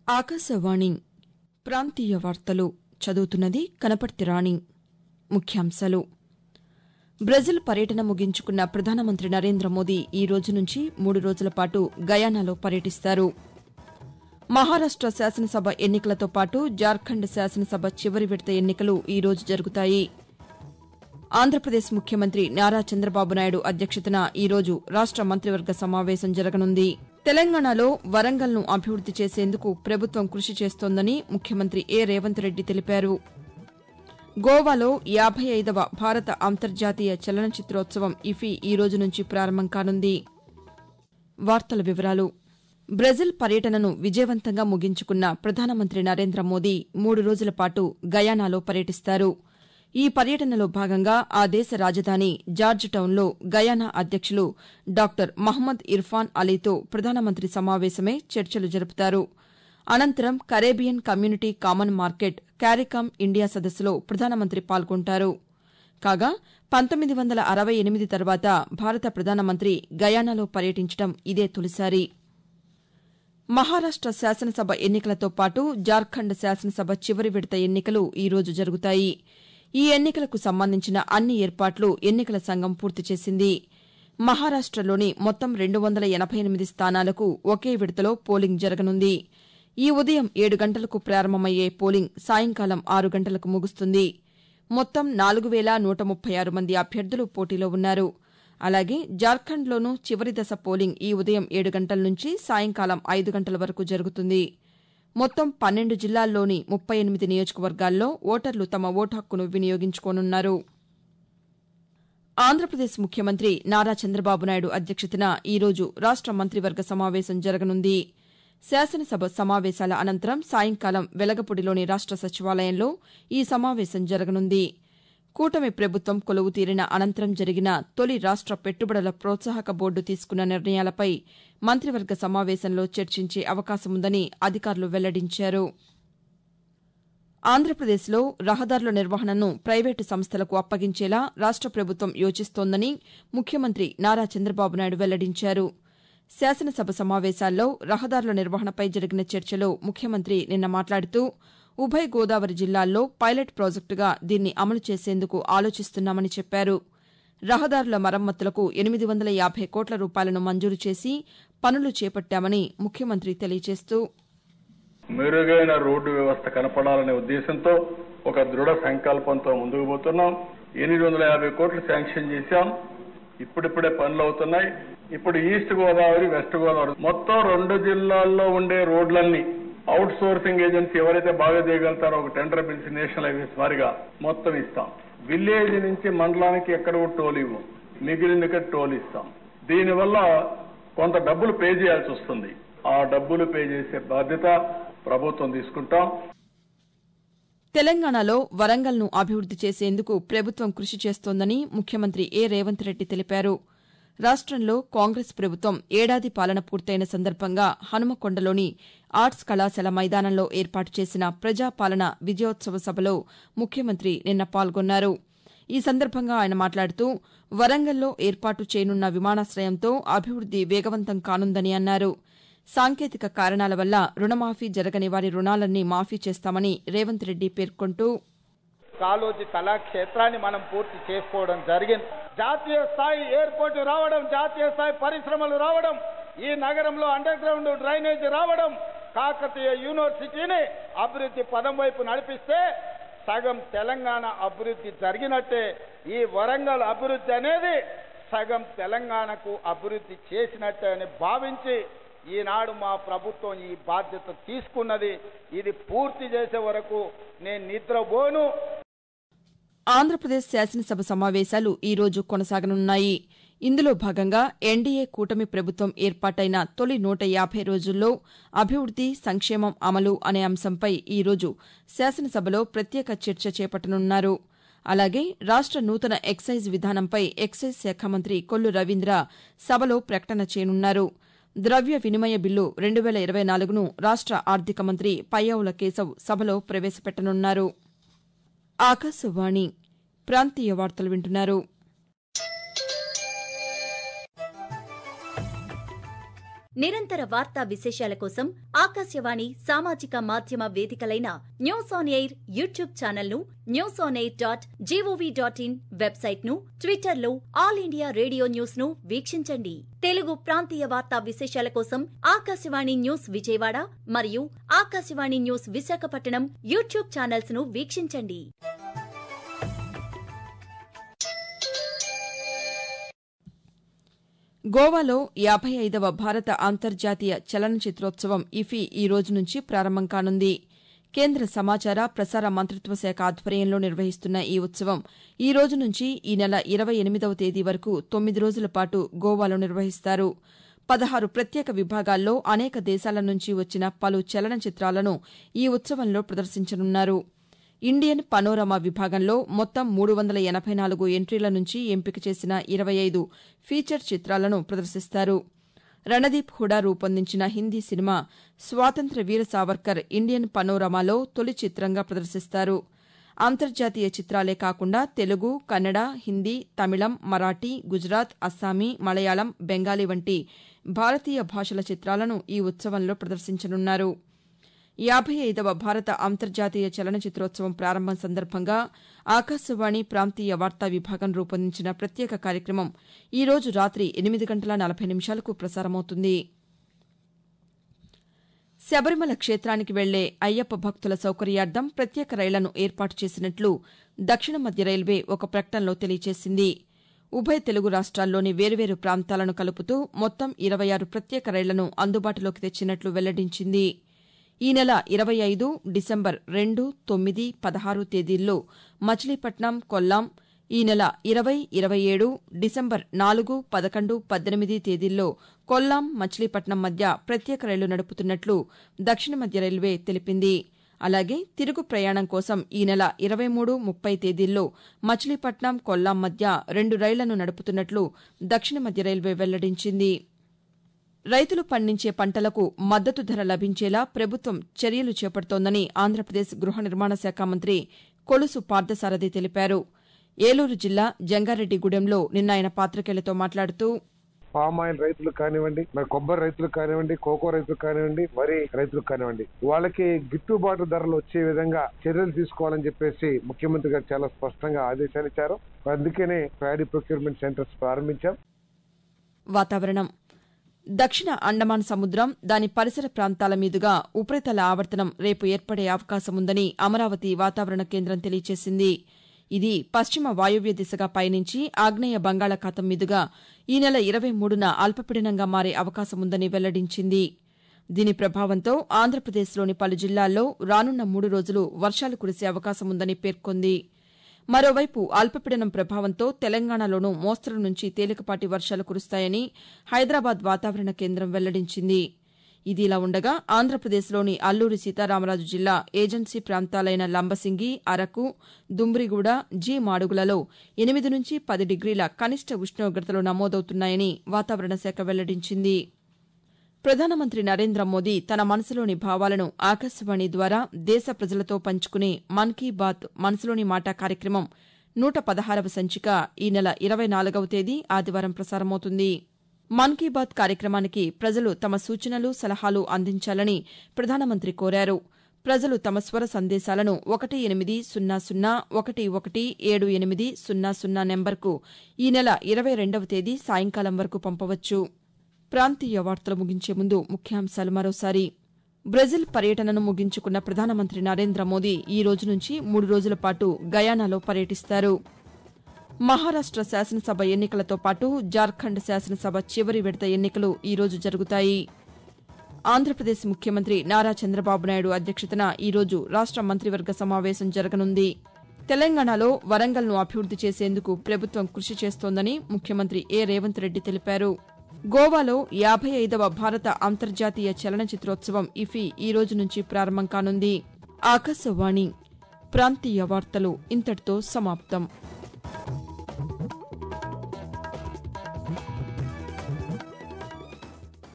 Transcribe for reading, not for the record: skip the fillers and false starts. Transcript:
ఆకాశవాణి ప్రాంతీయ వార్తలు చదువుతున్నది కనపర్తి రాణి. ముఖ్యాంశాలు. బ్రెజిల్ పర్యటన ముగించుకున్న ప్రధానమంత్రి నరేంద్ర మోదీ ఈ రోజు నుంచి 3 రోజుల పాటు గయానాలో పర్యటిస్తారు. మహారాష్ట శాసనసభ ఎన్నికలతో పాటు జార్ఖండ్ శాసనసభ చివరి విడత ఎన్నికలు ఈ రోజు జరుగుతాయి. ఆంధ్రప్రదేశ్ ముఖ్యమంత్రి నారా చంద్రబాబు నాయుడు అధ్యక్షతన ఈ రోజు రాష్ట మంత్రివర్గ సమావేశం జరగనుంది. తెలంగాణలో వరంగల్ను అభివృద్ది చేసేందుకు ప్రభుత్వం కృషి చేస్తోందని ముఖ్యమంత్రి రేవంత్ రెడ్డి తెలిపారు. గోవాలో 55వ భారత అంతర్జాతీయ చలనచిత్రోత్సవం ఇఫీ ఈ రోజు నుంచి ప్రారంభం కానుంది. వార్తల వివరాలు. బ్రెజిల్ పర్యటనను విజయవంతంగా ముగించుకున్న ప్రధానమంత్రి నరేంద్ర మోదీ 3 రోజుల పాటు గయానాలో పర్యటిస్తారు. ఈ పర్యటనలో భాగంగా ఆ దేశ రాజధాని జార్జ్ టౌన్లో గయానా అధ్యక్షులు డాక్టర్ మహ్మద్ ఇర్ఫాన్ అలీతో ప్రధానమంత్రి సమావేశమై చర్చలు జరుపుతారు. అనంతరం Caribbean community common market CARICOM India సదస్సులో ప్రధానమంత్రి పాల్గొంటారు. కాగా 1968 తర్వాత భారత ప్రధానమంత్రి గయానాలో పర్యటించడం ఇదే తొలిసారి. మహారాష్ట శాసనసభ ఎన్నికలతో పాటు జార్ఖండ్ శాసనసభ చివరి విడత ఎన్నికలు ఈ రోజు జరుగుతాయి. ఈ ఎన్నికలకు సంబంధించిన అన్ని ఏర్పాట్లు ఎన్నికల సంఘం పూర్తి చేసింది. మహారాష్టలోని మొత్తం 288 స్థానాలకు ఒకే విడతలో పోలింగ్ జరగనుంది. ఈ ఉదయం 7 గంటలకు ప్రారంభమయ్యే పోలింగ్ సాయంకాలం 6 గంటలకు ముగుస్తుంది. మొత్తం 4136 మంది అభ్యర్థులు పోటీలో ఉన్నారు. అలాగే జార్ఖండ్లోనూ చివరి దశ పోలింగ్ ఈ ఉదయం 7 గంటల నుంచి సాయంకాలం 5 గంటల వరకు జరుగుతుంది. మొత్తం 12 జిల్లాల్లోని 38 నియోజకవర్గాల్లో ఓటర్లు తమ ఓటు హక్కును వినియోగించుకోనున్నారు. ఆంధ్రప్రదేశ్ ముఖ్యమంత్రి నారా చంద్రబాబు నాయుడు అధ్యక్షతన ఈ రోజు రాష్ట మంత్రివర్గ సమావేశం జరగనుంది. శాసనసభ సమావేశాల అనంతరం సాయంకాలం వెలగపూడిలోని రాష్ట సచివాలయంలో ఈ సమావేశం జరగనుంది. కూటమి ప్రభుత్వం కొలువు తీరిన అనంతరం జరిగిన తొలి రాష్ట పెట్టుబడుల ప్రోత్సాహక బోర్డు తీసుకున్న నిర్ణయాలపై మంత్రివర్గ సమావేశంలో చర్చించే అవకాశముందని అధికారులు వెల్లడించారు. ఆంధ్రప్రదేశ్లో రహదారుల నిర్వహణను ప్రైవేటు సంస్థలకు అప్పగించేలా రాష్ట ప్రభుత్వం యోచిస్తోందని ముఖ్యమంత్రి నారా చంద్రబాబు నాయుడు వెల్లడించారు. శాసనసభ సమావేశాల్లో రహదారుల నిర్వహణపై జరిగిన చర్చలో ముఖ్యమంత్రి నిన్న మాట్లాడుతూ ఉభయ గోదావరి జిల్లాల్లో పైలట్ ప్రాజెక్టుగా దీన్ని అమలు చేసేందుకు ఆలోచిస్తున్నామని చెప్పారు. రహదారుల మరమ్మతులకు 850 కోట్ల రూపాయలను మంజూరు చేసి పనులు చేపట్టామని ముఖ్యమంత్రి తెలియజేస్తూ మెరుగైన రోడ్డు వ్యవస్థ కనపడాలనే ఉద్దేశంతో ఒక దృఢ సంకల్పంతో ముందుకు పోతున్నాం. 850 కోట్లు శాంక్షన్ చేశాం. ఇప్పుడిప్పుడే పనులు అవుతున్నాయి. ఇప్పుడు ఈస్ట్ గోదావరి, వెస్ట్ గోదావరి మొత్తం 2 జిల్లాల్లో ఉండే రోడ్లన్నీ అవుట్ సోర్సింగ్ ఏజెన్సీ ఎవరైతే బాగా చేయగలుగుతారో ఒక టెండర్ పిలిచి నేషనల్ హైవేస్ వారిగా మొత్తం ఇస్తాం. విలేజ్ నుంచి మండలానికి ఎక్కడ టోల్ ఇవ్వం, మిగిలిన టోల్ ఇస్తాం. దీనివల్ల కొంత డబ్బులు పే చేయాల్సి వస్తుంది. ఆ డబ్బులు పే చేసే బాధ్యత ప్రభుత్వం తీసుకుంటాం. తెలంగాణలో వరంగల్ను అభివృద్ది చేసేందుకు ప్రభుత్వం కృషి చేస్తోందని ముఖ్యమంత్రి రేవంత్ రెడ్డి తెలిపారు. రాష్టంలో కాంగ్రెస్ ప్రభుత్వం ఏడాది పాలన పూర్తయిన సందర్భంగా హనుమకొండలోని ఆర్ట్స్ కళాశాల మైదానంలో ఏర్పాటు చేసిన ప్రజాపాలన విజయోత్సవ సభలో ముఖ్యమంత్రి నిన్న పాల్గొన్నారు. ఈ సందర్భంగా ఆయన మాట్లాడుతూ వరంగల్లో ఏర్పాటు చేయనున్న విమానాశయంతో అభివృద్ది వేగవంతం కానుందని అన్నారు. సాంకేతిక కారణాల వల్ల రుణమాఫీ జరగని వారి రుణాలన్నీ మాఫీ చేస్తామని రేవంత్ రెడ్డి పేర్కొంటూ కాళోజీ కళాక్షేత్రాన్ని మనం పూర్తి చేసుకోవడం జరిగింది. జాతీయ స్థాయి ఎయిర్పోర్ట్ రావడం, జాతీయ స్థాయి పరిశ్రమలు రావడం, ఈ నగరంలో అండర్ గ్రౌండ్ డ్రైనేజ్ రావడం, కాకతీయ యూనివర్సిటీని అభివృద్ధి పదం వైపు నడిపిస్తే సగం తెలంగాణ అభివృద్ధి జరిగినట్టే. ఈ వరంగల్ అభివృద్ధి అనేది సగం తెలంగాణకు అభివృద్ధి చేసినట్టే అని భావించి ఈనాడు మా ప్రభుత్వం ఈ బాధ్యత తీసుకున్నది. ఇది పూర్తి చేసే వరకు నేను నిద్రపోను. ఆంధ్రప్రదేశ్ శాసనసభ సమావేశాలు ఈ రోజు కొనసాగనున్నాయి. ఇందులో భాగంగా ఎన్డీఏ కూటమి ప్రభుత్వం ఏర్పాటైన తొలి 150 రోజుల్లో అభివృద్ది, సంక్షేమం అమలు అనే అంశంపై ఈ రోజు శాసనసభలో ప్రత్యేక చర్చ చేపట్టనున్నారు. అలాగే రాష్ట నూతన ఎక్సైజ్ విధానంపై ఎక్సైజ్ శాఖ మంత్రి కొల్లు రవీంద్ర సభలో ప్రకటన చేయనున్నారు. ద్రవ్య వినిమయ బిల్లు 2024ను రాష్ట ఆర్థిక మంత్రి పయ్యావుల కేశవ్ సభలో ప్రవేశపెట్టనున్నారు. ఆకాశవాణి ప్రాంతీయ వార్తలు వింటున్నారు. నిరంతర వార్తా విశేషాల కోసం ఆకాశవాణి సామాజిక మాధ్యమ వేదికలైన news on air YouTube channel ను, newsonair.gov.in వెబ్సైట్ ను, ట్విట్టర్ లో ఆల్ ఇండియా రేడియో న్యూస్ ను వీక్షించండి. తెలుగు ప్రాంతీయ వార్తా విశేషాల కోసం ఆకాశవాణి న్యూస్ విజయవాడ మరియు Akashvani news Visakhapatnam YouTube channels ను వీక్షించండి. గోవాలో 55వ భారత అంతర్జాతీయ చలనచిత్రోత్సవం ఇఫీ ఈ రోజు నుంచి ప్రారంభం కానుంది. కేంద్ర సమాచార ప్రసార మంత్రిత్వ శాఖ ఆధ్వర్యంలో నిర్వహిస్తున్న ఈ ఉత్సవం ఈ రోజు నుంచి ఈ నెల 28వ తేదీ వరకు 9 రోజుల పాటు గోవాలో నిర్వహిస్తారు. 16 ప్రత్యేక విభాగాల్లో అనేక దేశాల నుంచి వచ్చిన పలు చలనచిత్రాలను ఈ ఉత్సవంలో ప్రదర్శించనున్నారు. ఇండియన్ పనోరమా విభాగంలో మొత్తం 384 ఎంట్రీల నుంచి ఎంపిక చేసిన 25 ఫీచర్ చిత్రాలను ప్రదర్శిస్తారు. రణదీప్ హుడా రూపొందించిన హిందీ సినిమా స్వాతంత్ర్య వీర సావర్కర్ ఇండియన్ పనోరమాలో తొలి చిత్రంగా ప్రదర్శిస్తారు. అంతర్జాతీయ చిత్రాలే కాకుండా తెలుగు, కన్నడ, హిందీ, తమిళం, మరాఠీ, గుజరాత్, అస్సామీ, మలయాళం, బెంగాలీ వంటి భారతీయ భాషల చిత్రాలను ఈ ఉత్సవంలో ప్రదర్శించనున్నారు. 55వ భారత అంతర్జాతీయ చలనచిత్రోత్సవం ప్రారంభం సందర్భంగా ఆకాశవాణి ప్రాంతీయ వార్తా విభాగం రూపొందించిన ప్రత్యేక కార్యక్రమం ఈ రోజు రాత్రి 8:40 ప్రసారమవుతుంది. శబరిమల క్షేత్రానికి వెళ్లే అయ్యప్ప భక్తుల సౌకర్యార్థం ప్రత్యేక రైళ్లను ఏర్పాటు చేసినట్లు దక్షిణ మధ్య రైల్వే ఒక ప్రకటనలో తెలియజేసింది. ఉభయ తెలుగు రాష్ట్రాల్లోని వేర్వేరు ప్రాంతాలను కలుపుతూ మొత్తం 26 ప్రత్యేక రైళ్లను అందుబాటులోకి తెచ్చినట్లు వెల్లడించింది. ఈ నెల 25, డిసెంబర్ 2, 9, 16 తేదీల్లో మచిలీపట్నం, కొల్లాం, ఈ నెల 20, 27, డిసెంబర్ 4, 11, 18 తేదీల్లో కొల్లాం, మచిలీపట్నం మధ్య ప్రత్యేక రైళ్లు నడుపుతున్నట్లు దక్షిణ మధ్య రైల్వే తెలిపింది. అలాగే తిరుగు ప్రయాణం కోసం ఈ నెల 23, 30 తేదీల్లో మచిలీపట్నం, కొల్లాం మధ్య 2 రైళ్లను నడుపుతున్నట్లు దక్షిణ మధ్య రైల్వే వెల్లడించింది. రైతులు పండించే పంటలకు మద్దతు ధర లభించేలా ప్రభుత్వం చర్యలు చేపడుతోందని ఆంధ్రప్రదేశ్ గృహ నిర్మాణ శాఖ మంత్రి కొలుసు పార్థసారథి తెలిపారు. ఏలూరు జిల్లా జంగారెడ్డిగూడెంలో నిన్న ఆయన పాతికేయులతో మాట్లాడుతూ పామ్ ఆయిల్ రైతులు కానివ్వండి, మరి కొబ్బరి రైతులు కానివ్వండి, కోకో రైతులు కానివ్వండి, వరి రైతులు కానివ్వండి, వాళ్ళకి గిట్టుబాటు ధరలు వచ్చే విధంగా చర్యలు తీసుకోవాలని చెప్పేసి ముఖ్యమంత్రి గారు చాలా స్పష్టంగా ఆదేశాలు ఇచ్చారు. అందుకనే ప్యాడీ ప్రొక్యూర్మెంట్ సెంటర్స్ ప్రారంభించాం. వాతావరణం. దక్షిణ అండమాన్ సముద్రం, దాని పరిసర ప్రాంతాల మీదుగా ఉపరితల ఆవర్తనం రేపు ఏర్పడే అవకాశముందని అమరావతి వాతావరణ కేంద్రం తెలియజేసింది. ఇది పశ్చిమ వాయువ్య దిశగా పయనించి ఆగ్నేయ బంగాళాఖాతం మీదుగా ఈ నెల 23న అల్పపీడనంగా మారే అవకాశముందని వెల్లడించింది. దీని ప్రభావంతో ఆంధ్రప్రదేశ్లోని పలు జిల్లాల్లో రానున్న 3 రోజులు వర్షాలు కురిసే అవకాశముందని పేర్కొంది. మరోవైపు అల్పపీడనం ప్రభావంతో తెలంగాణలోనూ మోస్తరు నుంచి తేలికపాటి వర్షాలు కురుస్తాయని హైదరాబాద్ వాతావరణ కేంద్రం వెల్లడించింది. ఇదిలా ఉండగా ఆంధ్రప్రదేశ్లోని అల్లూరి సీతారామరాజు జిల్లా ఏజెన్సీ ప్రాంతాలైన లంబసింగి, అరకు, దుమ్రిగూడ, మాడుగులలో 8 నుంచి 10 డిగ్రీల కనిష్ట ఉష్ణోగ్రతలు నమోదవుతున్నాయని వాతావరణ శాఖ వెల్లడించింది. ప్రధానమంత్రి నరేంద్ర మోదీ తన మనసులోని భావాలను ఆకాశవాణి ద్వారా దేశ ప్రజలతో పంచుకునే మన్ కీ బాత్ మనసులోని మాట కార్యక్రమం 116వ సంచిక ఈ నెల 24వ తేదీ ఆదివారం ప్రసారమవుతుంది. మన్ కీ బాత్ కార్యక్రమానికి ప్రజలు తమ సూచనలు, సలహాలు అందించాలని ప్రధానమంత్రి కోరారు. ప్రజలు తమ స్వర సందేశాలను 18011178000 నెంబర్కు ఈ నెల 22వ తేదీ సాయంకాలం వరకు పంపవచ్చు. ప్రాంతీయ వార్తలు ముగించే ముందు ముఖ్యాంశాలు మరోసారి. బ్రెజిల్ పర్యటనను ముగించుకున్న ప్రధానమంత్రి నరేంద్ర మోదీ ఈ రోజు నుంచి 3 రోజుల పాటు గయానాలో పర్యటిస్తారు. మహారాష్ట శాసనసభ ఎన్నికలతో పాటు జార్ఖండ్ శాసనసభ చివరి విడత ఎన్నికలు ఈ రోజు జరుగుతాయి. ఆంధ్రప్రదేశ్ ముఖ్యమంత్రి నారా చంద్రబాబు నాయుడు అధ్యక్షతన ఈ రోజు రాష్ట మంత్రివర్గ సమావేశం జరగనుంది. తెలంగాణలో వరంగల్ను అభివృద్ది చేసేందుకు ప్రభుత్వం కృషి చేస్తోందని ముఖ్యమంత్రి ఏ రేవంత్ రెడ్డి తెలిపారు. గోవాలో 55వ భారత అంతర్జాతీయ చలనచిత్రోత్సవం ఇఫీ ఈ రోజు నుంచి ప్రారంభం కానుంది. ఆకాశవాణి ప్రాంతీయ వార్తలు ఇంతటితో సమాప్తం.